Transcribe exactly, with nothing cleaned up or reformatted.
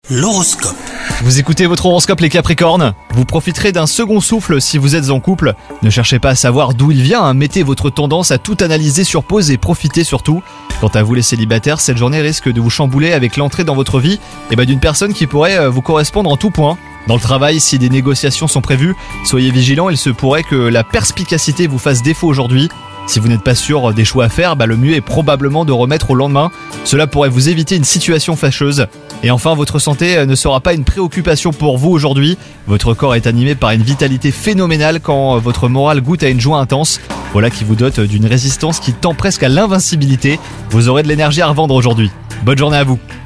L'horoscope. Vous écoutez votre horoscope les Capricornes. Vous profiterez d'un second souffle si vous êtes en couple. Ne cherchez pas à savoir d'où il vient, hein. Mettez votre tendance à tout analyser sur pause et profitez surtout. Quant à vous les célibataires, cette journée risque de vous chambouler avec l'entrée dans votre vie et bah, d'une personne qui pourrait euh, vous correspondre en tout point. Dans le travail, si des négociations sont prévues, soyez vigilants, il se pourrait que la perspicacité vous fasse défaut aujourd'hui. Si vous n'êtes pas sûr des choix à faire, bah le mieux est probablement de remettre au lendemain. Cela pourrait vous éviter une situation fâcheuse. Et enfin, votre santé ne sera pas une préoccupation pour vous aujourd'hui. Votre corps est animé par une vitalité phénoménale quand votre morale goûte à une joie intense. Voilà qui vous dote d'une résistance qui tend presque à l'invincibilité. Vous aurez de l'énergie à revendre aujourd'hui. Bonne journée à vous.